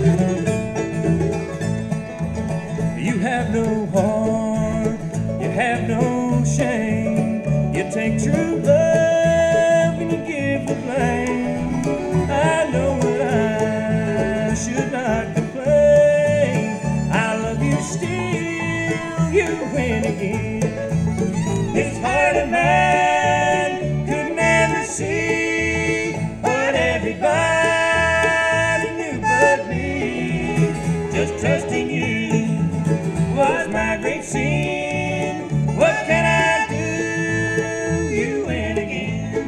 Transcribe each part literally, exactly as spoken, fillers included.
You have no heart, you have no shame. You take true love and you give the blame. I know that I should not complain. I love you still, you win again. This heart of mine could never see what everybody knew but me. Just trusting you was my great sin. What can I do? You win again.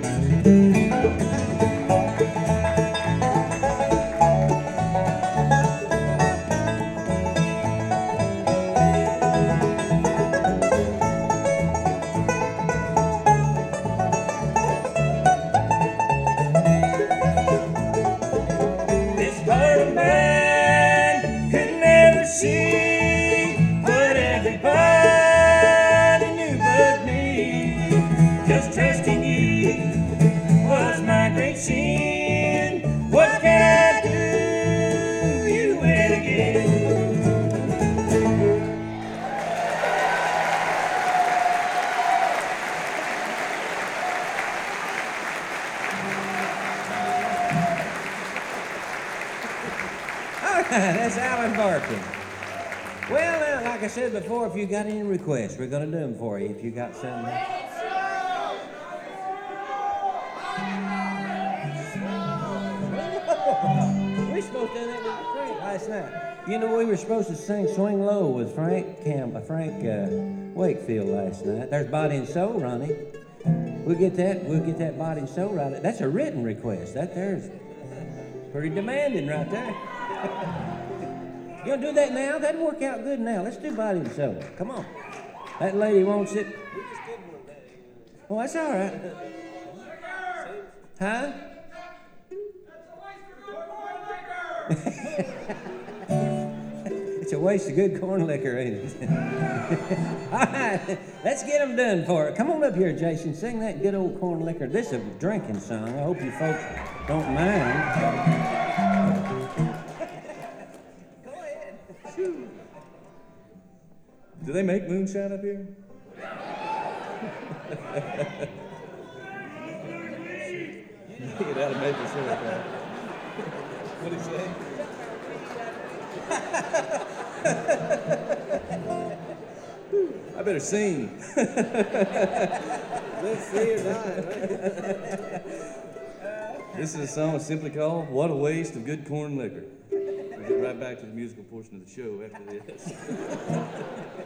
This heart of mine could never see what everybody knew but me. Just trusting you was my great sin. What can I do? You win again. All right, that's Alan Barton. Well, uh, like I said before, if you got any requests, we're going to do them for you. If you got something. We were supposed to do that with Frank last night. You know, we were supposed to sing Swing Low with Frank Cam, uh, Frank uh, Wakefield last night. There's Body and Soul, Ronnie. We'll get that. We'll get that Body and Soul right. That's a written request. That there's pretty demanding right there. You gonna do that now? That'd work out good now. Let's do Body and Soul. Come on. That lady wants it. Well, that's all right. Huh? It's a waste of good corn liquor, ain't it? All right, let's get them done for it. Come on up here, Jason. Sing that good old corn liquor. This is a drinking song. I hope you folks don't mind. Go ahead. Do they make moonshine up here? Get out of maple syrup. What did he say? I better sing. Let's see or not, right? This is a song simply called What a Waste of Good Corn Liquor. We'll get right back to the musical portion of the show after this.